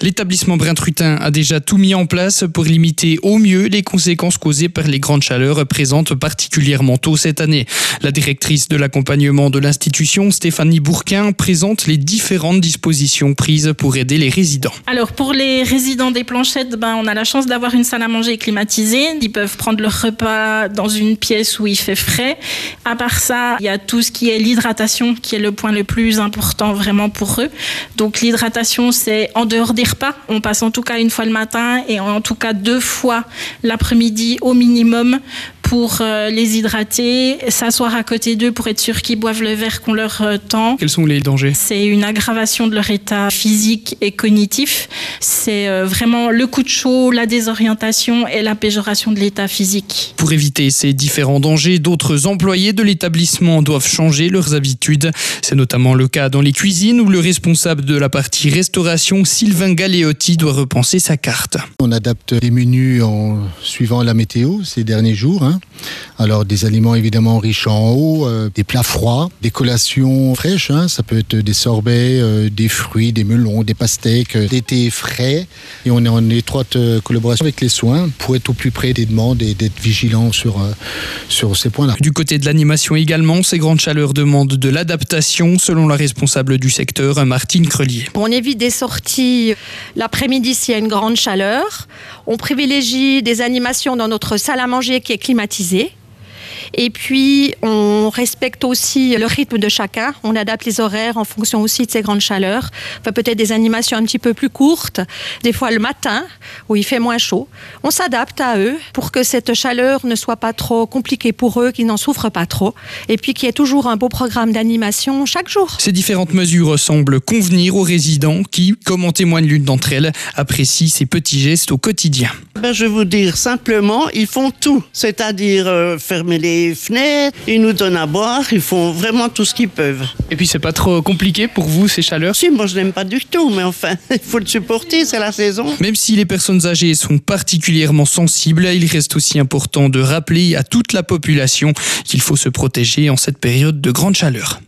L'établissement Brintrutin a déjà tout mis en place pour limiter au mieux les conséquences causées par les grandes chaleurs présentes particulièrement tôt cette année. La directrice de l'accompagnement de l'institution, Stéphanie Bourquin, présente les différentes dispositions prises pour aider les résidents. Alors pour les résidents des Planchettes, on a la chance d'avoir une salle à manger climatisée. Ils peuvent prendre leur repas dans une pièce où il fait frais. À part ça, il y a tout ce qui est l'hydratation qui est le point le plus important vraiment pour eux. Donc l'hydratation, c'est en dehors des repas. On passe en tout cas une fois le matin et en tout cas 2 fois l'après-midi au minimum pour les hydrater, s'asseoir à côté d'eux pour être sûr qu'ils boivent le verre qu'on leur tend. Quels sont les dangers ? C'est une aggravation de leur état physique et cognitif. C'est vraiment le coup de chaud, la désorientation et la péjoration de l'état physique. Pour éviter ces différents dangers, d'autres employés de l'établissement doivent changer leurs habitudes. C'est notamment le cas dans les cuisines où le responsable de la partie restauration, Sylvain Galeotti, doit repenser sa carte. On adapte les menus en suivant la météo ces derniers jours. Alors des aliments évidemment riches en eau, des plats froids, des collations fraîches, ça peut être des sorbets, des fruits, des melons, des pastèques, des thés frais. Et on est en étroite collaboration avec les soins pour être au plus près des demandes et d'être vigilant sur ces points-là. Du côté de l'animation également, ces grandes chaleurs demandent de l'adaptation, selon la responsable du secteur, Martine Crelier. On évite des sorties l'après-midi s'il y a une grande chaleur. On privilégie des animations dans notre salle à manger qui est climatisée. Et puis, on respecte aussi le rythme de chacun. On adapte les horaires en fonction aussi de ces grandes chaleurs. Enfin, peut-être des animations un petit peu plus courtes. Des fois, le matin, où il fait moins chaud. On s'adapte à eux pour que cette chaleur ne soit pas trop compliquée pour eux, qu'ils n'en souffrent pas trop. Et puis, qu'il y ait toujours un beau programme d'animation chaque jour. Ces différentes mesures semblent convenir aux résidents qui, comme en témoigne l'une d'entre elles, apprécient ces petits gestes au quotidien. Je vais vous dire simplement, ils font tout. C'est-à-dire fermer les fenêtres, ils nous donnent à boire, ils font vraiment tout ce qu'ils peuvent. Et puis c'est pas trop compliqué pour vous ces chaleurs ? Si, moi je n'aime pas du tout, mais enfin, il faut le supporter, c'est la saison. Même si les personnes âgées sont particulièrement sensibles, il reste aussi important de rappeler à toute la population qu'il faut se protéger en cette période de grande chaleur.